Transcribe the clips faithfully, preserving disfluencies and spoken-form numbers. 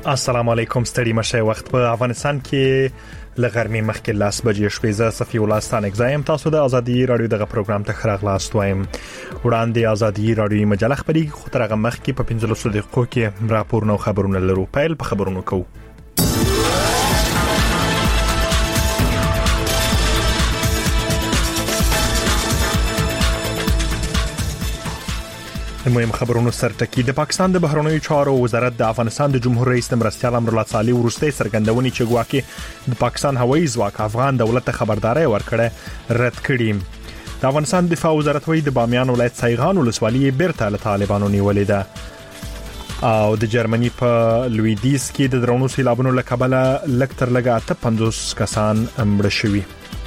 السلام علیکم ستړي مشه وخت په افغانستان کې لغرمې مخکې لاس بجې شوې ز صفي ولستان اگزایم تاسو د ازادي رادیو دغه پروګرام ته خراغلاست وایم وړاندې ازادي رادیو مجله خبري خو ترغه مخکې په پنځلسو دقیقو کې راپور نو خبرونه لرو پیل په خبرونو کو مهم خبرونو سرټکی د پاکستان د بهرنیو چارو وزارت د افغانستان د جمهور رئیس د مرستیال امرالله صالح ورسته سرګندونی چې ګواکې د پاکستان هوایي ځواک افغان دولت ته خبرداري ورکړه رد کړي د افغانستان دفاع وزارت وایي د بامیان ولایت سایغان ولسوالۍ بیرته له طالبانو نیولې ده او د جرمني په لویدیس کې د درونو سیلابونو له کبله لکتر لګا ته پنځوس کسان مړه شوي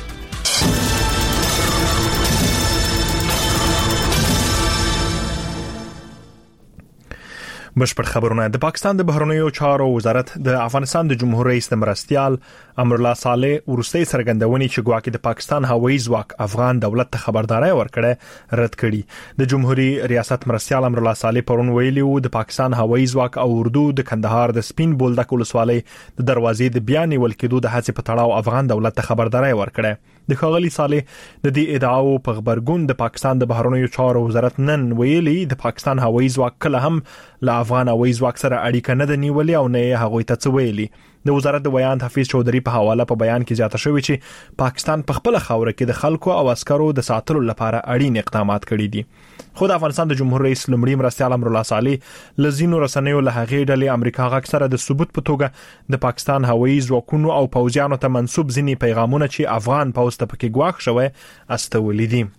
بشپړ خبرونه د پاکستان د بهرنیو چارو وزارت د افغانستان د جمهور رئیس د مرستیال امرالله صالح ورسته سرګندونی چې ګواکې د پاکستان هوایي ځواک افغان دولت ته خبرداري ورکړه رد کړي د جمهوریت ریاست مرستیال امرالله صالح پرون ویلي وو د پاکستان هوایي ځواک او اردو د کندهار د سپین بولدک ولسوالۍ د دروازې د بیان ولکېدو د هڅې په تړاو افغان دولت ته خبرداري ورکړه د خاغلی صالح د دې ادعاو په خبرګون د پاکستان د بهرنیو چارو وزارت نن ویلي د پاکستان هوایي ځواک کله هم له افغان هوایي ځواک سره اړیکه نه د نیولې او نه هغه ته څه ویلي د وزارت د بیان حفیظ چودري په حواله په بیان کې زیاته شوی چې پاکستان په خپل خاور کې د خلکو او عسکرو د ساتلو لپاره اړین اقدامات کړي دي خو د افغانستان د جمهور رئیس لمړي مرستیال امرالله صالح لزینو رسنیو له هغې ډلې امریکا غږ سره د ثبوت په توګه د پاکستان هوایي ځواکونو او پوځیانو ته منسوب ځینی پیغامونه چې افغان پوځ ته پکې ګواښ شوی استولې دي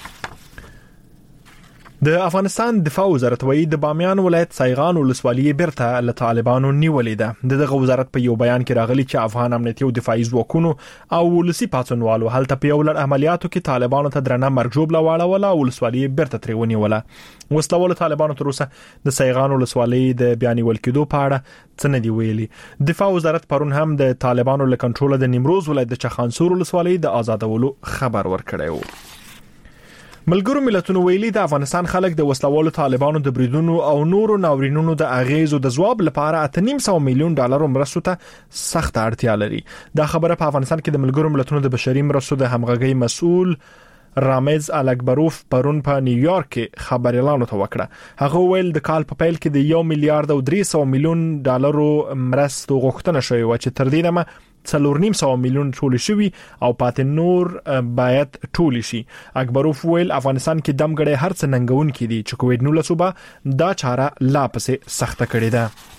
د افغانستان دفاع وزارت وایي د بامیان ولایت سایغان ولسوالۍ بیرته له طالبانو نیولې ده دغه وزارت په یو بیان کې راغلي چې افغان امنیتي او دفاعي ځواکونو او ولسی پاتونوالو هلته په یو لړ عملیاتو کې طالبانو ته درنه مرګ جوړه واړه او ولسوالۍ بیرته ترې ونیوله وسلوال طالبانو تر اوسه د سایغان ولسوالۍ د بیان ولکېدو په اړه څه نه دی ویلي دفاع وزارت پرون هم د طالبانو له کنټرول د نیمروز ولایت د چخانسور ولسوالۍ د آزادولو خبر ورکړی و ملګرو ملتونو ویلي د افغانستان خلک د وسلوالو طالبانو د بریدونو او نورو ناورینونو د اغیزو د ځواب لپاره اته نیم سو میلیون ډالر مرستو ته سخت اړتیا لري دا خبره په افغانستان کې د ملګرو ملتونو د بشري مرستو د همغږي مسؤل رامز الکبروف پرون په نیویارک کې خبر اعلان وکړه هغه ویل د کال په پیل کې د یو میلیارډ او درې سو میلیون ډالرو مرستو غوښتنه شوې و چې تر دې نه څلور نیم سو میلیون ټول شوی او پاتې نور باید ټول شي اکبروف ویل افغانستان کې دمګړې هر څه ننګون کې دي چې کووډ نولس وبا دا چاره لا پسې سخته کړې ده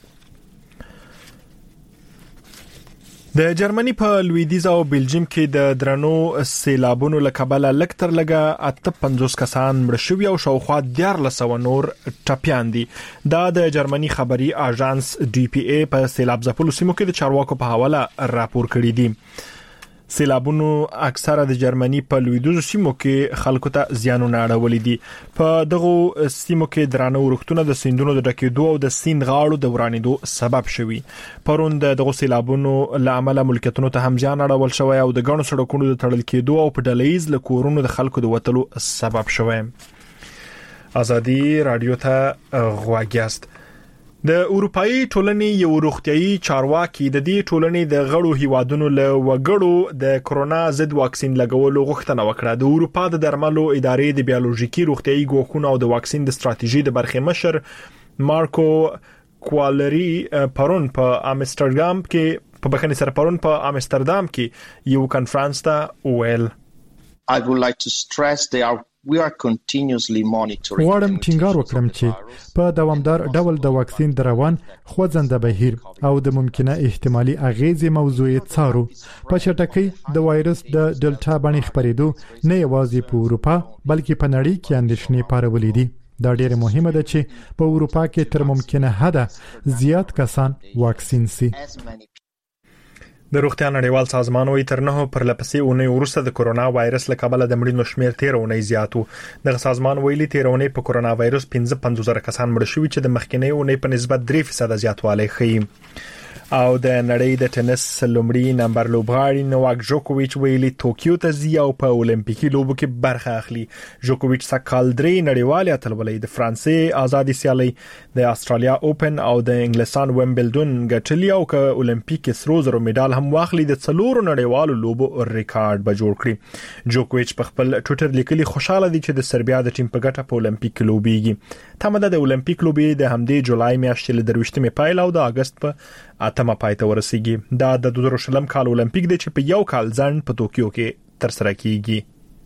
د جرمنی په لویدیز او بلجیم کې د درنو سیلابونو لکبله لکتر لګا اته پنځوس کسان مړ شوي او شاوخوا دیارلس سوه نور ټپیان دي دا د جرمنی خبري اژانس ډي پی ای په سیلاب ځپلو سیمو کې د چارواکو په حواله راپور کړی دی سیلابونو اکثره د جرمنی په لویدیز سیمو کې خلکو ته زیانونه اړولې دي په دغه سیمو کې درانه ورښتونه د سیندونو د ډکېدو او د سیند غاړو د ورانېدو سبب شوي پرون دغه سیلابونو لامل ملکیتونو ته هم زیان اړول شوی او د غنو سړکونو د تړل کېدو او په ډلهیز له کورونو د خلکو د وټلو سبب شوی ازادي رادیو ته غواګیاست د اروپאי ټولنې یو روغتيایي چارواکي د دې ټولنې د غړو هیوادونو له وګړو د کرونا ضد واکسین لګولو غوښتنه وکړه د اروپا د درملو ادارې د بیولوژیکي روغتيایي ګواښونو او د واکسین د ستراتیژي د برخې مشر مارکو کوالری پرون په امستردام کې په بخښنې سره پرون په امستردام کې یو کانفرنس ته ویل I would like to stress they are we are continuously monitoring غواړم ټینګار وکړم چې په دوامدار ډول د واکسین د روان خوځنده بهیر او د ممکنه احتمالي اغیزې موضوع څارو په چټکۍ د وایرس د ډلټا باندې خبرېدو نه یوازې په اروپا بلکې په نړۍ کې اندېښنې پارولې دي دا ډېر مهمه ده چې په اروپا کې تر ممکنه حده زیات کسان واکسین سي د روغتیا نړیوال سازمان وایي تر نه پر لپسې اونۍ وروسته د کرونا وایرس له کبله د مړینو شمیر تیر اونۍ زیاتو د سازمان ویلي تیر اونۍ په کرونا وایرس پنځه پنځوس زره کسان مړ شوي چې د مخکینی اونۍ په نسبت درې فیصد زیاتوالی ښیي او د نړۍ د ټینس لومړی نمبر لوبغاړي نوواک جوکوویچ ویلي توکیو ته ځي او په اولمپیکي لوبو کې برخه اخلي. جوکوویچ سکهال درې نړیوالې اتلولۍ د فرانسې آزادي سیالي د استرالیا اوپن او د انګلستان ویمبلډن ګټلي او ک اولمپیک سرو زرو میډال هم واخلي د څلورو نړیوالو لوبو ریکارډ به جوړ کړي. جوکوویچ په خپل ټوئیټر لیکلي خوشاله دي چې د سربیا د ټیم په ګټه په اولمپیک کې لوبيږي. تمه د اولمپیک لوبې د همدې جولای میاشتې له درويشتمې پایل او د اگست په اتمه پای ته ورسیږي. دا د دوه زره شلم کال اولمپیک دی چې په یو کال ځنډ په توکیو کې ترسره کیږي.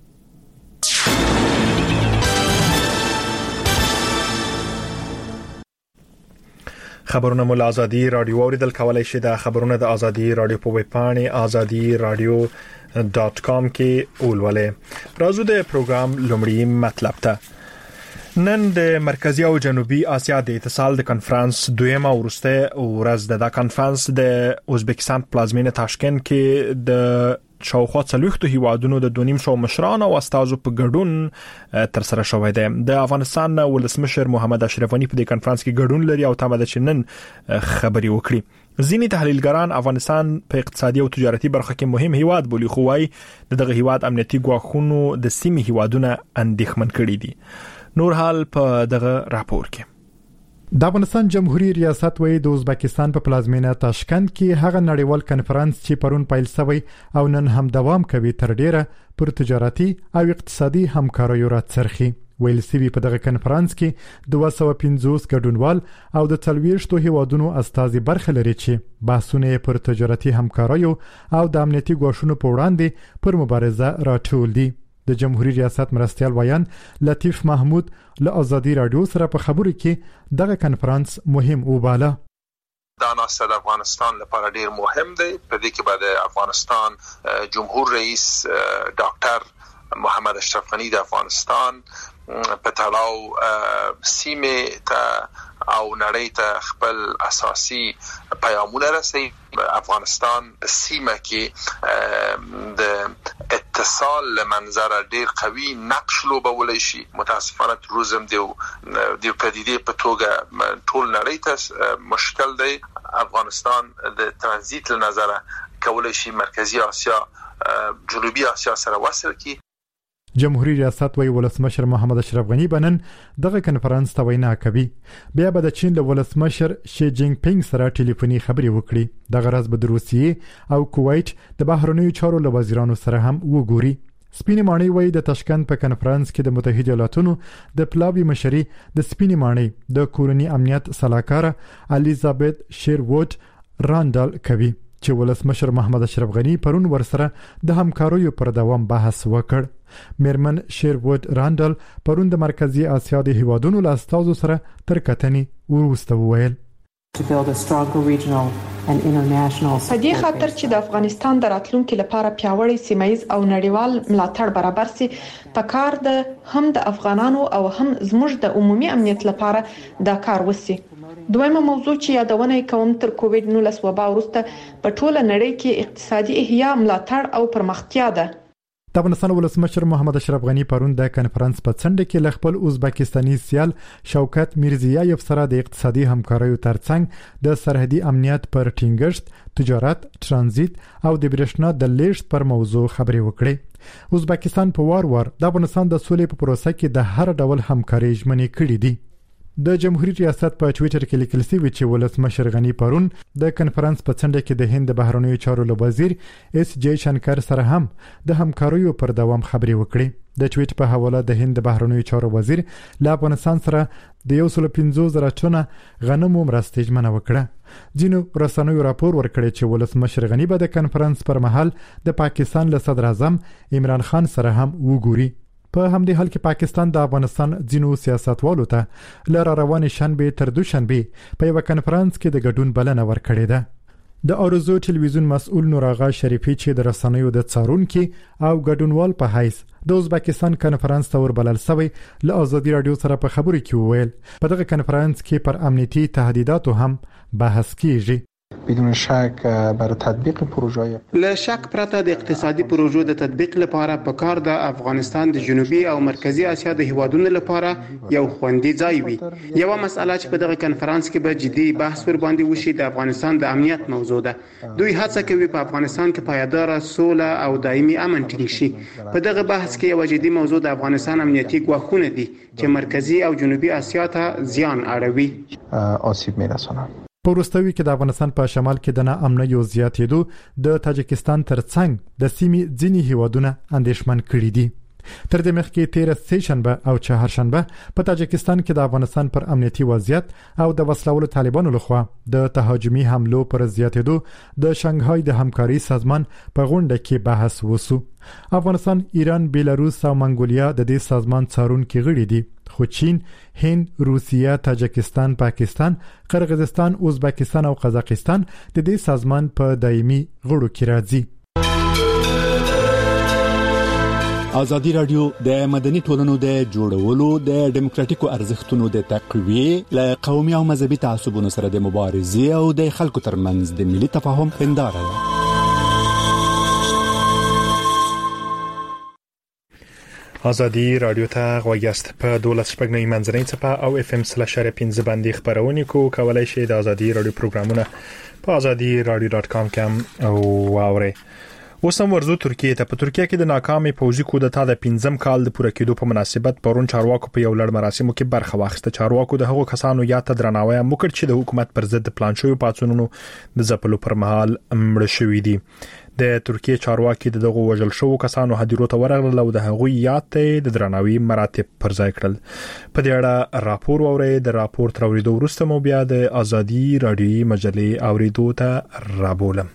خبرونه مول ازادي رادیو اوریدل کولای شي. د خبرونه د ازادي رادیو په ویب پاڼه ازادي رادیو ډاټ کام کې اولولې. راځو د پروګرام لومړی مطلب ته. نن د مرکزی او جنوبي اسیا د اتصال د کنفرانس دویمه ورسته ورځ ده. د کنفرانس د ازبکستان پلازمینه تاشکند کې د شاوخوا څلوېښتو هیوادونو د دونیم شو مشران او استازو په ګډون تر سره شوې ده. د افغانستان ولسمشر محمد اشرف غنی په دې کنفرانس کې ګډون لري او تمه ده چې نن خبري وکړي. ځینې تحلیلګران افغانستان په اقتصادي او تجارتي برخه کې مهم هیواد بولي، خو وايي دغه هیواد امنیتي ګواښونو د سیمې هیوادونو اندېښمن کړي دي. نور حال په دغه راپور کې. د افغانستان جمهوریت ریاست وایي د ازبکستان په پلازمینه تاشکند کې هغه نړیوال کنفرانس چې پرون پیل شوی او نن هم دوام کوي تر ډیره پر تجارتي او اقتصادي همکاریو راڅرخي. ویل سوي په دغه کنفرانس کې دوه سوه پنځوس ګډونوال او د څلوېښتو هیوادونو استازي برخه لري چې بحثونه پر تجارتي همکاریو او د امنیتي ګواښونو په وړاندې پر مبارزه راټول دي. د جمهوریت ریاست مرستیال ویان لطیف محمود له ازادي رادیو سره په خبرو کې دغه کنفرانس مهم وباله. دا ناسه د افغانستان لپاره ډیر مهم دی. په دې کې به د افغانستان جمهور رئیس ډاکټر محمد اشرف غنی د افغانستان په تړاو سیمه ته او نړۍ ته خپل اساسي پیغامونه رسوي. افغانستان سیمه کې د اتصال لمنظر ډیر قوي نقش لوبولای شي. متاسفانه تروریزم دی د پدیدې په توګه ټول نړۍ ته مشکل دی. افغانستان د ترانزیت لنظر کولای شي مرکزی آسیا جنوبي آسیا سره وصل کی. جمهوریت ریاست وی ولسمشر محمد اشرف غنی بنن دغه کنفرانس ته وینا کوي. بیا به د چین له ولسمشر شي جینګ پینګ سره ټلیفوني خبري وکړي. دغه راز به د روسیې او کویت د بهرنیو چارو له وزیرانو سره هم وګوري. سپینې ماڼۍ وی د تاشکند په کنفرانس کې د متحده ایالاتونو د پلاوی مشري د سپینې ماڼۍ د کورنی امنیت صلاحکار الیزابت شیروود راندال کوي چې ولسمشر محمد اشرف غنی پرون ورسره د همکاریو پر دوام بحث وکړ. میرمن شیروود راندال پرون د مرکزی اسیا د هیوادونو له استازو سره تر کتنې وروسته وویل په دې خاطر چې د افغانستان د راتلونکو لپاره پیاوړی سیمایي او نړیوال ملاتړ برابر سي، پکار د هم د افغانانو او هم زموږ د عمومي امنیت لپاره دا کار وسی. دویمه موضوع چې یادونه کوم تر کووډ نولس وبا وروسته په ټوله نړۍ کې اقتصادي احیا ملاتړ او پرمختیا ده. د افغانستان ولسمشر محمد اشرف غنی پرون د کنفرانس په څنډه کې ل خپل ازبکستاني سیال شوکت میرزیایف سره د اقتصادي همکاریو ترڅنګ د سرحدي امنیت پر ټینګښت، تجارت، ترانزیت او د برېښنا د لیږد پر موضوع خبري وکړي. ازبکستان په وار وار د افغانستان د سولې په پروسه کې د هر ډول همکاري ژمنې کړې دي. د جمهوریت ریاست په ټوئیټر کې لیکل شوی چې ولسمشر غنی پرون د کنفرانس په څنډه کې د هند بهرنیو چارو وزیر اس جے شنکر سره هم د همکاریو پر دوام خبري وکړي. د ټویټ په حواله د هند بهرنیو چارو وزیر له افغانستان سره د یو سل پنځوس زره ټنه غنمو مرستې ژمنه وکړه. ځینو رسنیو راپور ورکړی چې ولسمشر غنی به د کنفرانس پر مهال د پاکستان له صدر اعظم عمران خان سره هم وګوري. په همدې حال کې پاکستان د افغانستان ځینو سیاستوالو ته لاره روانې شنبه تر دوشنبه په یو کنفرانس کې د ګډون بلنه ورکړې ده. د ارزو ټلویزیون مسؤل نور آغا شریفي چې د رسنیو د څارونکو او ګډونوال په حیث د ازبکستان کنفرانس ته وربلل شوی له ازادي رادیو سره په خبرو کې وویل په دغه کنفرانس کې پر امنیتي تهدیداتو هم بحث کیږي. بدون شک برای تطبیق پروژه له شک پرته د اقتصادي پروژو د تطبیق لپاره په کار د افغانستان د جنوبي او مرکزی اسیا د هیوادونو لپاره یو خوندي ځای وي. یو مسله چې په دغه کنفرانس کې به جدي بحث ور باندې وشي د افغانستان د امنیت موضوع ده. دوی هڅه کوي په افغانستان کې پایدار سوله او دایمي امن ټینګ شي. په دغه بحث کې یو جدي موضوع د افغانستان امنیتي ګواښونه دي چې مرکزی او جنوبي اسیا ته زیان اړوي. آسیب میرسونه. په وروستیو کې د افغانستان په شمال کې د ناامنۍ زیاتېدو د تاجکستان ترڅنګ د سیمې ځینې هیوادونه اندېښمن کړي دي. تر دې مخکې تیر سه شنبه او چهارشنبه په تاجکستان کې د افغانستان پر امنیتي وضعیت او د وسلوالو طالبانو لخوا د تهاجمي حملو پر زیاتېدو د شانګهای د همکاري سازمان په غونډه کې بحث وسو. افغانستان، ایران، بیلاروس او منګولیا د دې سازمان څارونکي غړي دي، خو چین، هند، روسیه، تاجکستان، پاکستان، قرغیزستان، ازبکستان او قزاقستان د دې سازمان په دایمي غړو کې راځي. ازادي رادیو د مدني ټولنو د جوړولو د ډیموکراتیکو ارزښتونو د تقویه ل قومي او مذهبي تعصبونو سره د مبارزې او د خلکو ترمنځ د ملي تفاهم هنداره ده. ازادي رادیو ته غوښتل په دولت شپږ نه منځنۍ صفه او اف ام سلاش پنځه باندې خبرونه کو کولای شي د ازادي رادیو پروګرامونه په ازادي رادیو ډاټ کام کې او اوري. وسم ورزو ترکیه ته. په ترکیه کې د ناکامي پوځي کودتا د پنځم کال د پوره کېدو په مناسبت پرون چارواکو په یو لړ مراسمو کې برخه واخیسته. چارواکو د هغو کسانو یا ته درناوی وکړ چې د حکومت پر ضد پلان شوی پاتونونو د ځپلو پر مهال مړ شوی دي. د ترکیه چارواکي دغه وژل شو کسانو هدیرو ته ورغلل او د هغوی یاد ته د درناوي مراتب پر ځای کړل. په دې اړه راپور اوري. د راپور تر اوریدو وروسته مو بیا د ازادي رادیو مجلې اوریدو ته رابولم.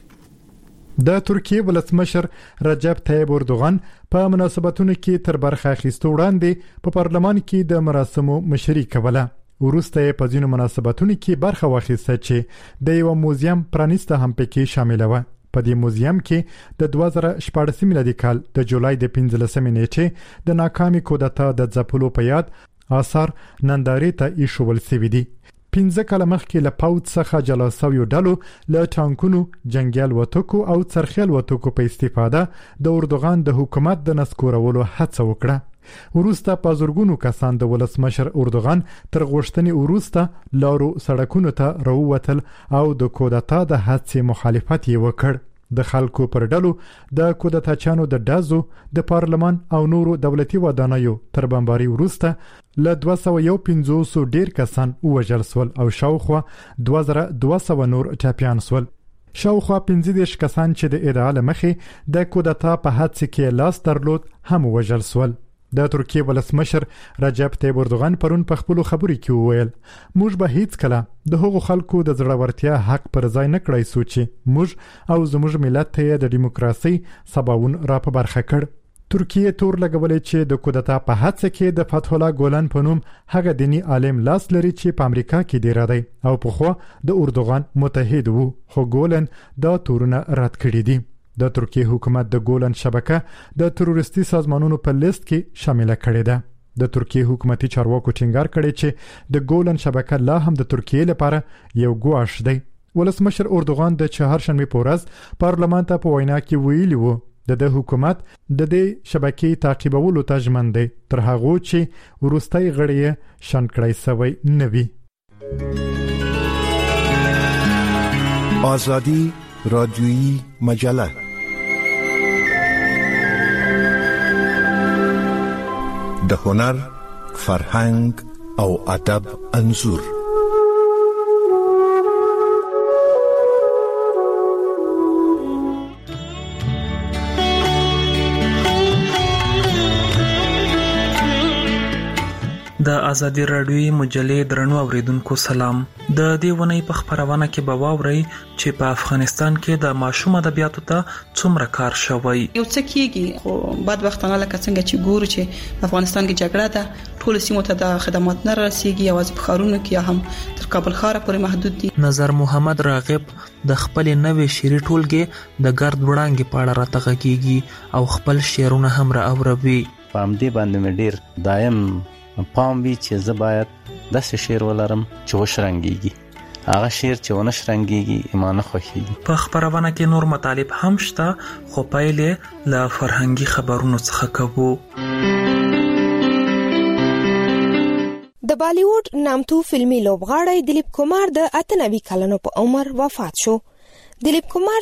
د ترکیه ولسمشر رجب طیب اردوغان په مناسبتونو کې تر برخه اخیستو وړاندې په پارلمان کې د مراسمو مشري کوله. وروسته په ځینو مناسبتونو کې برخه واخیسته چې د یو موزیم پرانیسته هم پکې شامل و. په دې موزیم کې د دوه زره شپږ میلادي کال د جولای د پنځلسمې نیټې د ناکامي کودتا د ځپلو په یاد آثار نندارې ته ایښول شوي دي. پنځه کاله مخکې له پاوڅ څخه جلا شویو ډلو له ټانکونو، جنگیال وټکو او څرخیل وټکو په استفاده د اردوغان د حکومت د نسکورولو هڅه وکړه. وروسته په زورګونو کسان د ولسمشر اردوغان تر غوښتنې وروسته لارو سړکونو ته راووتل او د کودتا د هڅې مخالفت یې وکړ. د خلکو پر ډلو د کودتاچانو د ډازو د پارلمان او نورو دولتي ودانیو تر بمباري وروسته له دوه سوه یو پنځوس ډیر کسان وژل شول او شاوخوا دوه زره دوه سوه نور ټاپیان شول. شاوخوا پنځه دېرش کسان چې د ادعا له مخې د کودتا په هڅه کې لاس درلود هم وژل شول. د ترکیه ولسمشر رجب طیب اردوغان پرون په خپل خبرو کې وویل موږ به هیڅ کله د هغو خلکو د زړورتیا حق پر ځای نه کړای سو چې موږ او زموږ ملت ته د دیموکراسي سباوون را په برخه کړ. ترکیه تور لګولې چې د کودتا په هڅه کې د فتح الله ګولن په نوم هغه دینی عالم لاس لري چې په امریکا کې دی را دی او په خو د اردوغان متحد وو، خو ګولن دا تورونه رد کړی دي. د ترکیه حکومت د ګولن شبکه د تروریستي سازمانونو په لیست کې شامل کړي ده. د ترکیه حکومتي چارواکو ټینګار کړي چې د ګولن شبکه لا هم د ترکیه لپاره یو ګواښ دی. ولسمشر اردوغان د چهارشنبه په ورځ پارلمان ته په وینا کې ویلي وو د د حکومت د دې شبکې تعقیبولو ته ژمن دی تر هغه چې وروستي غړي شنکړای سوی نه وي. آزادی رادیویی مجله د هنر، فرهنګ او ادب انځور. د ازادي رادیوي مجلې درنو اوریدونکو سلام. د دې ونې په خبرونه کې به واورئ چې په افغانستان کې د ماشوم ادبیاتو ته څومره کار شوی. یو څه کېږي خو بعد وختونه لکه څنګه چې ګورو چې په افغانستان کې جګړه ده، ټول سیمو ته د خدمات نه رسیږي، یوازې په ښارونو کې هم تر کابل ښار پورې محدود دي. نظر محمد راغب د خپل نوې شعري ټولګې د ګرد وړانګې په اړه راته غږیږي او خپل شعرونه هم را اوروي. په همدې باندې مې ډیر دایم پام وی چې زه باید داسې شعر ولرم چې وشرنګيږي. هغه شعر چې ونه شرنګيږي ایمانه خوښي. په خبرونه کې نور مطالب هم شته خو پایلې له فرهنګي خبرونو څخه کوو. د بالیوډ نامتو فلمي لوبغاړی دلیپ کمار د اته نوي کلونو په عمر وفات شو. دلیپ کمار